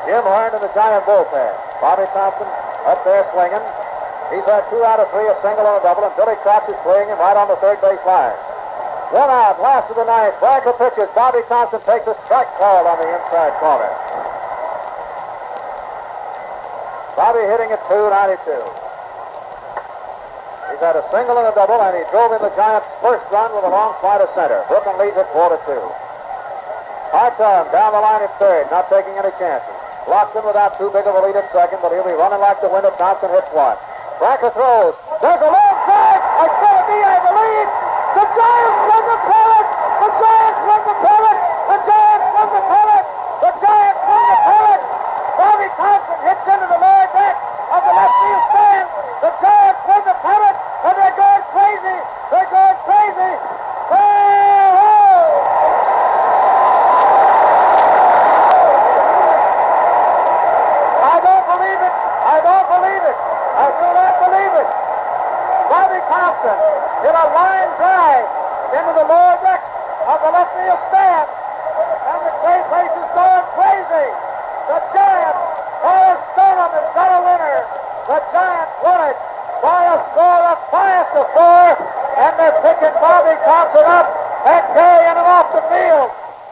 Jim Hearn and the Giant bullpen. Bobby Thompson up there swinging. He's had 2 out of 3, a single and a double, and Billy Cox is playing him right on the third base line. 1 out, last of the ninth. Blanco pitches. Bobby Thompson takes a strike call on the inside corner. Bobby hitting at .292. He's had a single and a double, and he drove in the Giants' first run with a long fly to center. Brooklyn leads at 4-2. Hartung down the line at third, not taking any chances. Lockton without too big of a lead at second, but he'll be running like the wind if Thompson hits one. Blanco throws. There's a long drive. It's going to be, I believe. The Giants win the pennant. The Giants win the pennant. The Giants win the pennant. The Giants win the pennant. Bobby Thompson hits into the lower deck of the left field stand. The Giants win the pennant, and they're going crazy. They're going crazy. I don't believe it. I don't believe it. I do not believe it. Bobby Thompson hit a line drive into the lower deck of the left field stand, and the great place is going crazy. The Giants, Forrest Stoneham has got a winner. The Giants won it by a score of 5-4, and they're picking Bobby Thompson up and carrying him off the field.